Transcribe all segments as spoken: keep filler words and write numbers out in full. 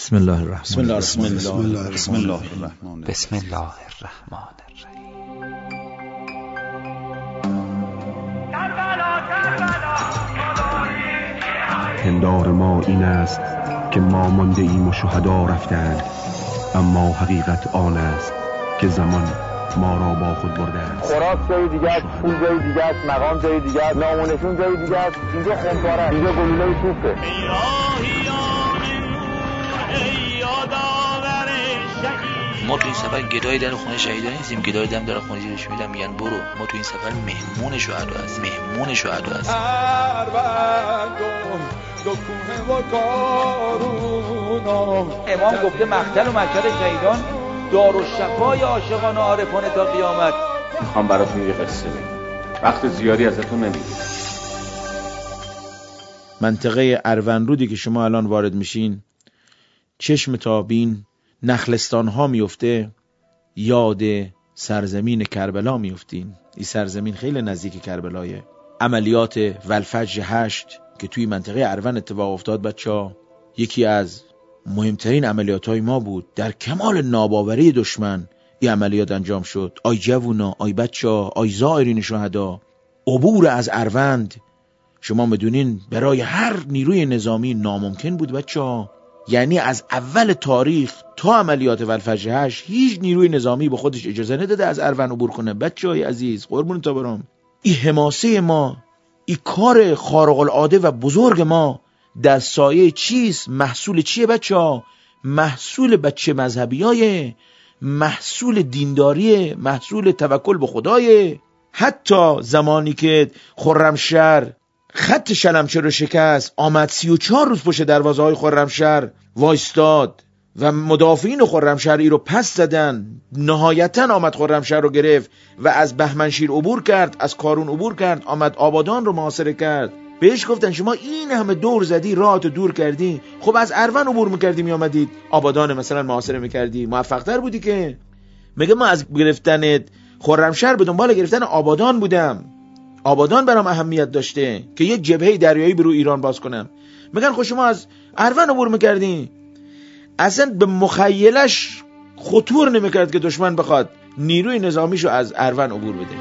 بسم الله الرحمن بسم الله الرحیم. بسم الله بسم الله الرحمن بسم الله الرحمن الرحیم. پندار ما این است که ما مانده ایم و شهدا رفتند، اما حقیقت آن است که زمان ما را با خود برده است. خوراک جای دیگه است، پول جای دیگه است، مقام جای دیگه است، نامونشون جای دیگه است. اینجا خمپاره، اینجا گلوله توپه. ما تو این سفر گدای در خونه شهیدا نیستیم، گدای دم در خونه زیرش میدم میگن برو. ما تو این سفر مهمون شهدا هستیم، مهمون شهدا هستیم. امام گفته مقتل و مشهد شهیدان دارالشفای عاشقان و عارفان تا قیامت. میخوام براتون یه قصه بگم، وقت زیادی ازتون نمیگیرم. منطقه اروندرودی که شما الان وارد میشین، چشم تابین نخلستان ها میفته، یاد سرزمین کربلا میفتین. این سرزمین خیلی نزدیک کربلایه. عملیات ولفجر هشت که توی منطقه اروند اتفاق افتاد بچه‌ها، یکی از مهمترین عملیات های ما بود. در کمال ناباوری دشمن این عملیات انجام شد. آی جوونا، آی بچه‌ها، آی زائرین شهدا، عبور از اروند شما میدونین برای هر نیروی نظامی ناممکن بود بچه‌ها. یعنی از اول تاریخ تا عملیات ولفجر هشت هیچ نیروی نظامی به خودش اجازه نداده از اروند عبور کنه. بچه‌های عزیز، قربون تا برام، این حماسه ما، این کار خارق العاده و بزرگ ما در سایه چیست؟ محصول چیه بچه‌ها؟ محصول بچه مذهبیای، محصول دینداریه، محصول توکل به خدایه. حتی زمانی که خرمشهر خط شلمچه رو شکست، آمد سی و چهار روز پشت دروازه های خرمشهر وایستاد و مدافعین خرمشهری رو پس زدن. نهایتا آمد خرمشهر رو گرفت و از بهمنشیر عبور کرد، از کارون عبور کرد، آمد آبادان رو محاصره کرد. بهش گفتن شما این همه دور زدی، راهتو دور کردی، خب از اروند عبور میکردی میامدید آبادان مثلا محاصره میکردی، موفق‌تر بودی. که میگه ما از گرفتن خرمشهر به دنبال گرفتن آبادان بودم. آبادان برام اهمیت داشته که یک جبهه دریایی برو ایران باز کنم. میگن خب شما از اروند عبور میکردی. اصلا به مخیلش خطور نمیکرد که دشمن بخواد نیروی نظامیشو از اروند عبور بده.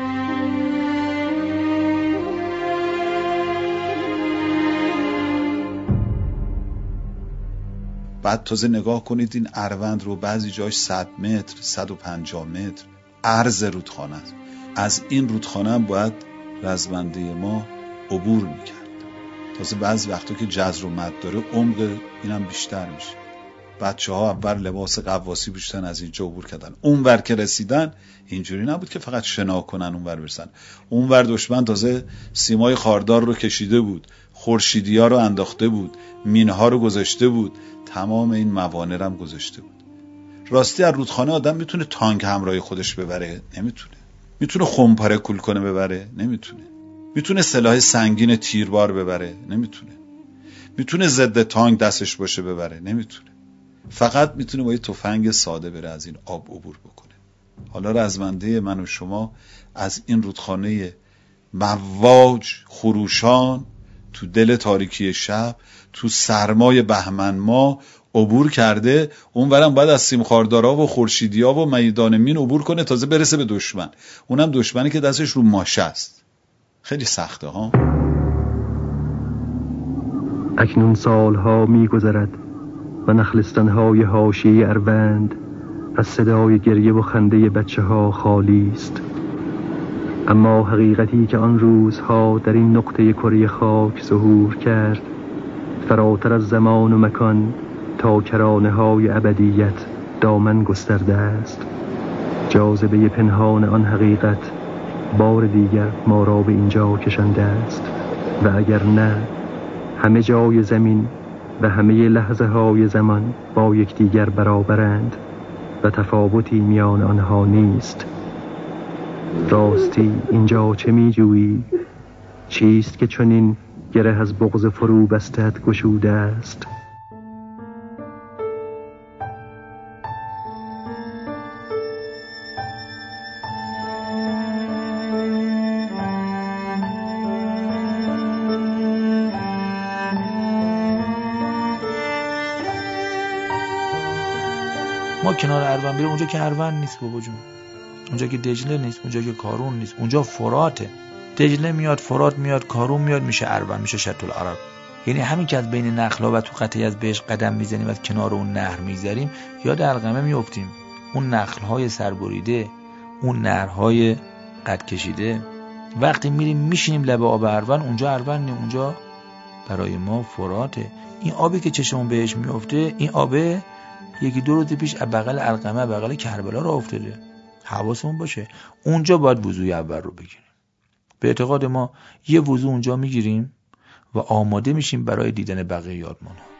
بعد تازه نگاه کنید این اروند رو، بعضی جاش صد متر، صد و پنجاه متر عرض رودخانه است. از این رودخانه هم باید رزمنده ما عبور میکرد. تازه بعضی وقتا که جزر و مد داره عمق اینم بیشتر میشه. بچه ها اول لباس قواسی پوشیدن از اینجا عبور کردن. اونور که رسیدن اینجوری نبود که فقط شنا کنن اونور برسن. اونور دشمن تازه سیمای خاردار رو کشیده بود، خورشیدی ها رو انداخته بود، مینه ها رو گذاشته بود، تمام این موانع رو هم گذاشته بود. راستی از رودخانه آدم میتونه تانک همراه خودش ببره؟ نمیتونه. میتونه خمپاره کول کنه ببره؟ نمیتونه. میتونه سلاح سنگین تیربار ببره؟ نمیتونه. میتونه ضد تانک دستش باشه ببره؟ نمیتونه. فقط میتونه با یه تفنگ ساده بره از این آب عبور بکنه. حالا رزمنده من و شما از این رودخانه مواج خروشان تو دل تاریکی شب، تو سرمای بهمن ماه عبور کرده. اونورم باید از سیمخاردارا و خورشیدیا و میدان مین عبور کنه تازه برسه به دشمن. اونم دشمنی که دستش رو ماشه است. خیلی سخته ها. اکنون سالها می گذرد و نخلستانهای حاشیه اروند از صدای گریه و خنده بچه ها خالی است. اما حقیقتی که آن روزها در این نقطه کره خاک ظهور کرد فراتر از زمان و مکان تا کرانه های ابدیت دامن گسترده است. جاذبه پنهان آن حقیقت بار دیگر ما را به اینجا کشنده است و اگر نه همه جای زمین و همه لحظه های زمان با یکدیگر برابرند و تفاوتی میان آنها نیست. راستی اینجا چه می جویی؟ چیست که چنین گره از بغض فرو بستت گشوده است؟ ما کنار اروند بریم، اونجا که اروند نیست بابا جون، اونجا که دجله نیست، اونجا که کارون نیست، اونجا فراته. دجله میاد، فرات میاد، کارون میاد، میشه اروند، میشه شط العرب. یعنی همین که از بین نخلا و تو قطعی از بهش قدم میزنیم و از کنار اون نهر میگذریم، یاد علقمه میافتیم. اون نخلهای سربریده، اون نهرهای قد کشیده، وقتی میریم میشینیم لب آب اروند، اونجا اروند نه، اونجا برای ما فراته. این آبی که چشمون بهش میفته، این آبه یکی دو روز پیش از بغل علقمه، بغل کربلا را افتاده. حواسمون باشه اونجا باید وضوی اول رو بگیریم. به اعتقاد ما یه وضو اونجا میگیریم و آماده میشیم برای دیدن بقیه یادمان ها.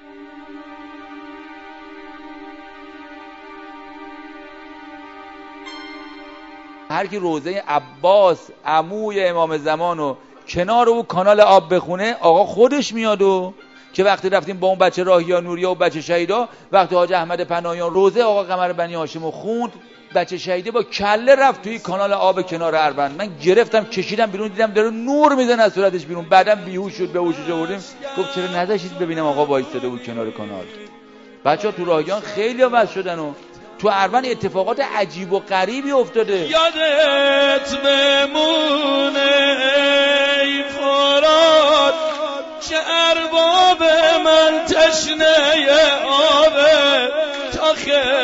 هر کی روزه عباس عموی امام زمان و کنار او کانال آب بخونه، آقا خودش میاد. و که وقتی رفتیم با اون بچه راهیا نوریا و بچه شهیدا، وقتی حاج احمد پناهیان روزه آقا قمر بنی هاشم رو خوند، بچه شهیده با کله رفت توی کانال آب کنار اروند. من گرفتم کشیدم بیرون، دیدم داره نور میزنه از صورتش بیرون. بعدم بیهوش شد، به هوشش آوردیم. گفت چرا نذاشتید ببینم آقا وایساده بود کنار کانال. بچه‌ها تو راهیان خیلی واسه شدن و تو اروند اتفاقات عجیب و غریبی افتاده. یادت بمونه ای فرات که ارباب من تشنه آبه، تا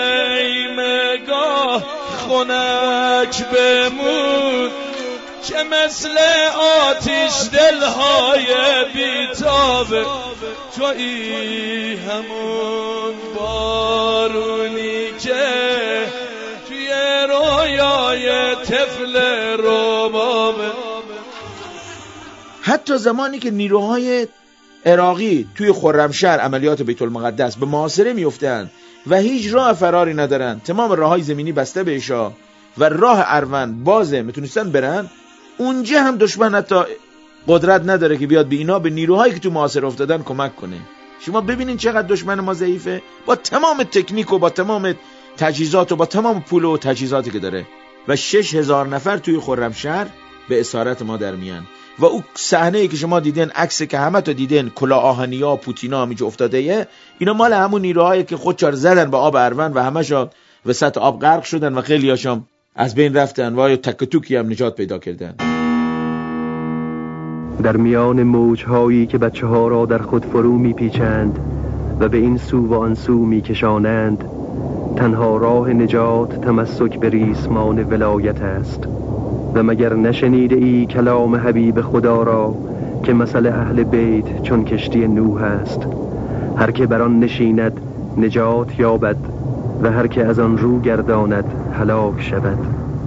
خیمگاه خنک بمون که مثل آتش دلهای بیتابه. تویی همون بارونی که توی رویای طفل ربابه. حتی زمانی که نیروهای عراقی توی خرمشهر عملیات بیت المقدس به محاصره میافتند و هیچ راه فراری ندارن، تمام راههای زمینی بسته بهشا و راه اروند بازه، میتونستن برن، اونجا هم دشمن حتی قدرت نداره که بیاد به اینا، به نیروهایی که تو محاصره افتادن کمک کنه. شما ببینین چقدر دشمن ما ضعیفه، با تمام تکنیک و با تمام تجهیزات و با تمام پول و تجهیزاتی که داره. و شش هزار نفر توی خرمشهر به اسارت ما در میان. و او صحنه‌ای که شما دیدین، عکسی که همه تا دیدین، کلاه آهنیا پوتینا همینجا افتاده یه، اینا مال همون نیروهایی که خودشار زدن به آب اروند و همشون وسط آب غرق شدن و خیلی هاشون از بین رفتن و یا تک توکی هم نجات پیدا کردن. در میان موجهایی که بچه ها را در خود فرو می پیچند و به این سو و آن سو می کشانند، تنها راه نجات تمسک به ریسمان ولایت است. و مگر نشنیده ای کلام حبیب خدا را که مثل اهل بیت چون کشتی نوح است، هر که بر آن نشیند نجات یابد و هر که از آن رو گرداند هلاک شود.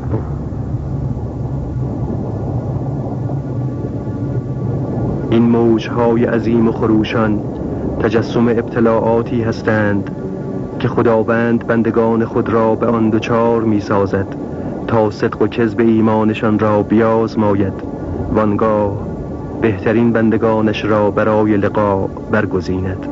این موجهای عظیم و خروشان تجسم ابتلاعاتی هستند که خداوند بندگان خود را به آن دچار می سازد تا صدق و کذب ایمانشان را بیازماید، وانگاه بهترین بندگانش را برای لقاء برگزیند.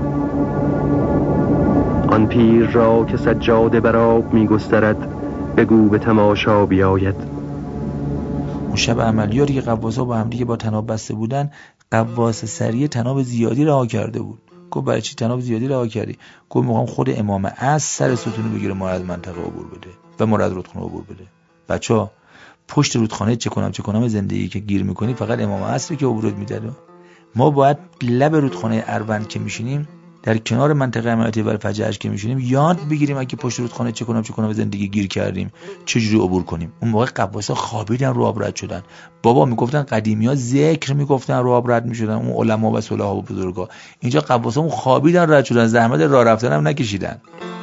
آن پیر را که سجاده بر آب می گسترد، بگو به تماشا بیاید. اون شب عملیاتی که قواسا با هم دیگه با تناب بسته بودن، قواس سریع تناب زیادی رها کرده بود. گفت برای چی تناب زیادی رها کردی؟ گفت میخوام خود امام عصر سر ستونو بگیره ما از منطقه عبور بده و ما از رودخانه عبور بده. بچا پشت رودخانه چه کنم چه کنم زندگی که گیر میکنی فقط امام عصری که عبورت میده. ما باید لب رودخانه اروند که میشینیم، در کنار منطقه عملیاتی والفجر که میشینیم، یاد بگیریم اگه پشت رودخانه چه کنم چه کنم زندگی گیر کردیم چجوری عبور کنیم. اون موقع قواسا خوابیدن رو آب رد شدن. بابا میگفتن قدیمی‌ها ذکر میگفتن رو آب رد میشدن، اون علما و صلاح و بزرگا. اینجا قواسا اون خوابیدن رد شدن، زحمت راه رفتن هم نکشیدن.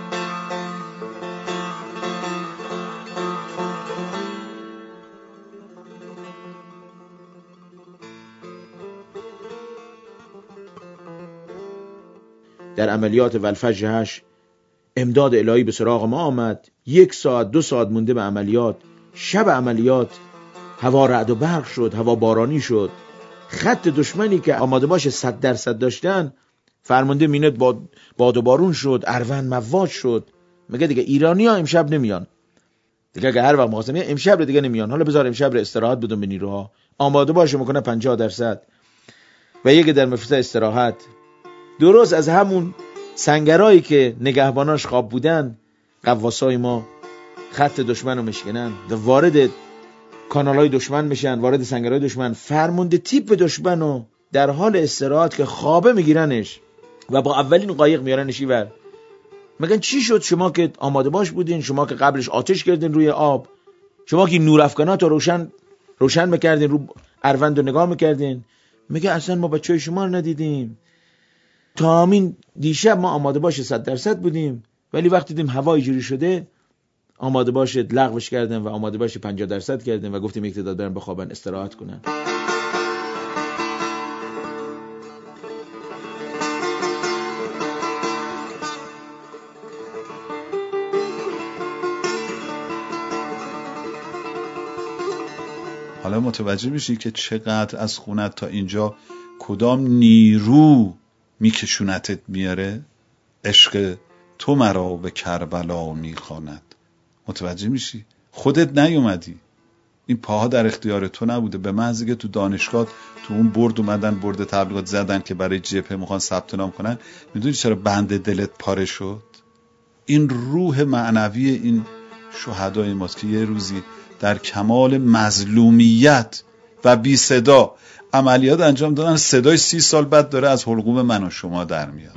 در عملیات والفجر امداد الهی به سراغ ما آمد. یک ساعت دو ساعت مونده به عملیات، شب عملیات هوا رعد و برق شد، هوا بارانی شد. خط دشمنی که آماده باشه صد درصد داشتن، فرمانده مینت باد, باد و بارون شد، اروند مواج شد. میگه دیگه ایرانی ها امشب نمیان دیگه، اگه هر وقت مخواستن امشب رو دیگه نمیان، حالا بذار امشب رو استراحت بدون به نیروها، آماده باشه میکنه پنجاه درصد و یک در مفصل استراحت. درست از همون سنگرایی که نگهباناش خواب بودن، قواسای ما خط دشمن رو مشکنن، وارد کانالای دشمن میشن، وارد سنگرهای دشمن، فرمونده تیپ دشمن رو در حال استراحت که خوابه میگیرنش و با اولین قایق میارنش اینور. میگن چی شد؟ شما که آماده باش بودین، شما که قبلش آتش کردین روی آب، شما که نور افکنات رو روشن روشن میکردین، رو اروند رو نگاه میکردین. میگه اصلا ما بچهای شما رو ندیدیم، تا همین دیشب ما آماده باش صد درصد بودیم، ولی وقتی دیدیم هوا اینجوری شده آماده باش لغوش کردن و آماده باش پنجاه درصد کردن و گفتیم یک تعداد برن بخوابن استراحت کنن. حالا متوجه میشی که چقدر از خونت تا اینجا کدام نیرو میکشونتت میاره؟ عشق تو مرا به کربلا میخواند. متوجه میشی؟ خودت نیومدی، این پاها در اختیار تو نبوده. به محضی که تو دانشگاه تو اون برد اومدن، برد تبلیغات زدن که برای جبهه میخوان ثبت نام کنن، میدونی چرا بند دلت پاره شد؟ این روح معنوی این شهدای ماست که یه روزی در کمال مظلومیت و بی صدا عملیات انجام دادن، صدای سی سال بعد داره از حلقوم من و شما در میاد.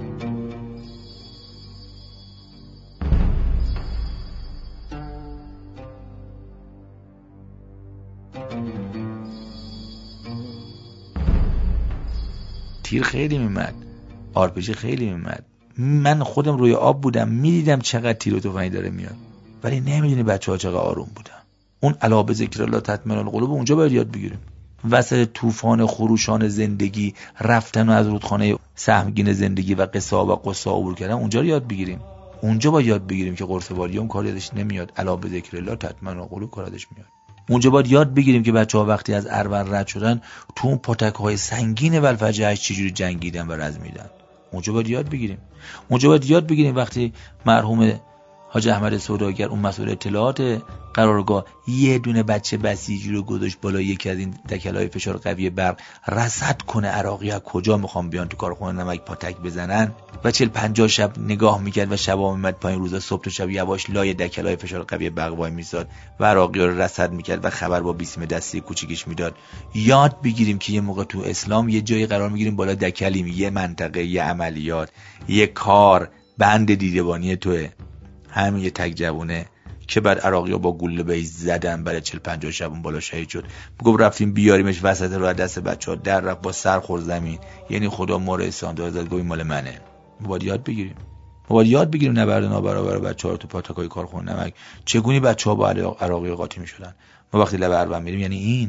تیر خیلی میمد، آرپیجی خیلی میمد. من خودم روی آب بودم، میدیدم چقدر تیر و تفنگ داره میاد، ولی نمیدونی بچه ها چقدر آروم بودن. اون علا به ذکر الله تطمئن القلوب اونجا باید یاد بگیریم. وسط طوفان خروشان زندگی رفتن و از رودخانه سهمگین زندگی و قصا و قصا عبور کردن اونجا رو یاد بگیریم. اونجا باید یاد بگیریم که قرص والیوم کار یادش نمیاد، علا به ذکر الله تطمئن القلوب کار یادش میاد. اونجا باید یاد بگیریم که بچه‌ها وقتی از اروند رد شدن تو اون پاتک‌های سنگین ولفجر چجوری جنگیدن و رزمیدن. اونجا باید یاد بگیریم. اونجا باید یاد بگیریم وقتی مرحوم حاج احمد سوداگر اون مسئول اطلاعات قرارگاه یه دونه بچه بسیجی رو گذاشت بالا یکی از این دکلای فشار قوی برق رصد کنه عراقی ها کجا میخوام بیان تو کارخونه نمک پاتک بزنن و چهل پنجاه شب نگاه میکرد و شبا میمد پایین، روزا صبح تا شب یواش لای دکلای فشار قوی برق وای میساد و عراقی ها رو رصد میکرد و خبر با بیسیم دستی کوچیکش میداد. یاد بگیریم که یه موقع تو اسلام یه جایی قرار میگیریم بالا دکلیم، یه منطقه، یه عملیات، یه کار، بند دیدبانی توه. همین یه تک جوونه که بعد عراقی‌ها با گوله بهش زدن، برای چهل پنجاه شب اون بالا شهید شد. میگم رفتیم بیاریمش وسط راه، دست بچه‌ها در رفت، با سر خورد زمین. یعنی خدا ما رو رساند داد گوی مال منه. ما باید یاد بگیریم. ما باید یاد بگیریم نبرد نابرابر بچه‌ها تو پاتاکای کارخونه نمک چگونه بچه‌ها با عراقی قاطی می‌شدن. ما وقتی لب اروند میریم یعنی این.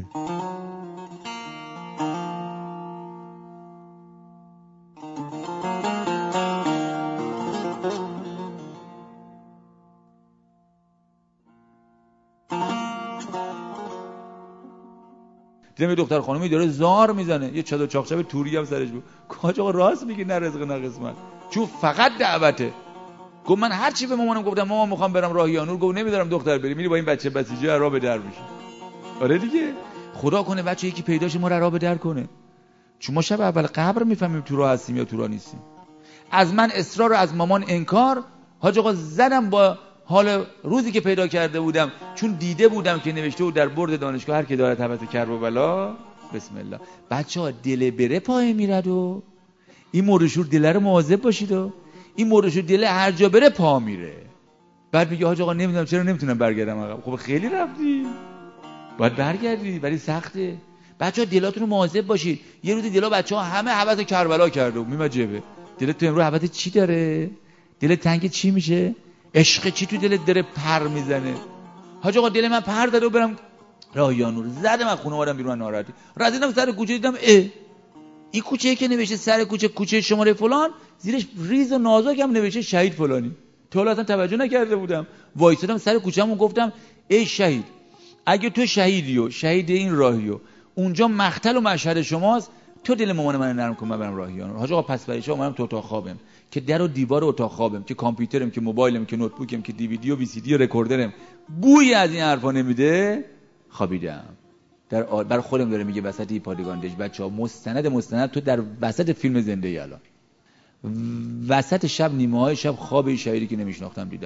دیدم یه دختر خانمی داره زار میزنه، یه چادر چاقچاق توری هم سرش بود. کاج آقا راست میگی، نه رزق نه قسمت، چون فقط دعوته. گفت من هر چی به مامانم گفتم مامان میخوام برم راهیانور، گفت نمیذارم دختر بری، میری با این بچه بسیجی راه به در میشه. آره دیگه، خدا کنه بچه یکی پیداش ما رو راه به در کنه، چون ما شب اول قبر میفهمیم تو راه هستیم یا تو راه نیستیم. از من اصرار و از مامان انکار. حاج آقا زدم با حال روزی که پیدا کرده بودم، چون دیده بودم که نوشته بود در برد دانشگاه هر کی دارد هبت کرب و بلا بسم الله. بچه‌ها دل بره پای میرد و این مردشور دل رو مواظب باشید و این مردشور دل هر جا بره پا میره. بعد میگه حاج آقا نمیدونم چرا نمیتونم برگردم عقب. خب خیلی رفتی، باید برگردی ولی سخته. بچه‌ها دلاتون رو مواظب باشید. یه روزی دلا بچه‌ها همه هبت کربلا کرده و میمد جبه. دلت تو امروز هبت چی داره؟ دلت تنگ چی میشه؟ عشق چی تو دلت داره پر میزنه؟ حاج آقا دل من پر داره و برم راهیانور. زدم از خونه اومدم بیرون ناراحتی. رسیدم سر کوچه دیدم اه این کوچه‌ای که نوشته سر کوچه کوچه شماره فلان، زیرش ریز و نازک هم نوشته شهید فلانی. تا حالا اصلا توجه نکرده بودم. وایسادم سر کوچه‌مو گفتم ای شهید، اگه تو شهیدی و شهید این راهی و اونجا مقتل و مشهد شماست، تو دل مامان من نرم کن من برم راهیانور. حاج آقا پس بریشا اومدم تو اتاق خوابم که در و دیوار اتاق خوابم که کامپیوترم که موبایلم که نوتبوکم که دیویدی و وی سی دی و رکوردرم بوی از این حرفا نمیده. خوابیدم. در آل... بر خودم داره میگه وسط این پادگان دژ بچه‌ها مستند مستند تو در وسط فیلم زنده ای الان. وسط شب نیمه های شب خواب این شهیدی که نمیشناختم دیدم.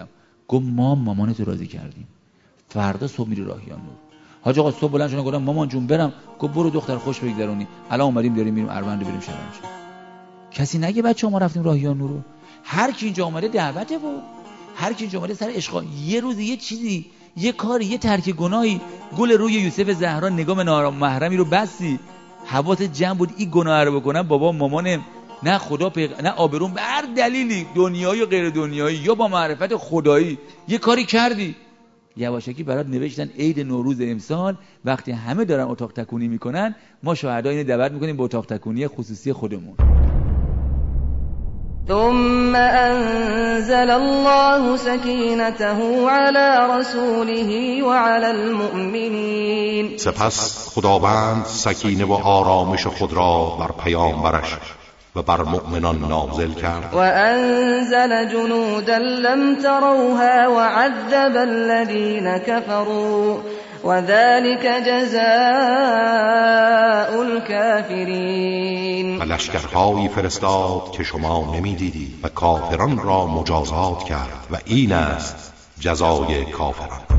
گفت ما مامانتو راضی کردیم، فردا صبح میری راهیان نور. حاج آقا صبح بلند شدن گفتم مامان جون برم، گفت برو دختر خوش بگذرونی، الان اومدیم داریم میریم اروند بریم شبانش. کسی نگه بچه ما رفتیم راهیان نور رو. هر کی اینجا اومده دعوته بود، هر کی اینجا اومده سر عشق. یه روز یه چیزی، یه کاری، یه ترک گناهی، گل روی یوسف زهرا نگاه نامحرمی رو بسی، حواست جمع بود این گناه رو بکنم، بابا مامان نه خدا پیغ... نه آبرون، به هر دلیلی دنیایی و غیر دنیایی یا با معرفت خدایی یه کاری کردی، یواشکی برات نوشتن عید نوروز امسال وقتی همه دارن اتاق تکونی میکنن، ما شهدا اینو دعوت میکنیم به اتاق تکونی خصوصی خودمون. ثم انزل الله سكينته على رسوله وعلى المؤمنين. سپس خداوند سکینه و آرامش خود را بر پیامبرش و بر مؤمنان نازل کرد. و انزل جنودا لم تروها وعذب الذين كفروا وذلك جزاء الكافرین. و لشکرهایی فرستاد که شما نمی‌دیدید و کافران را مجازات کرد و این است جزای کافران.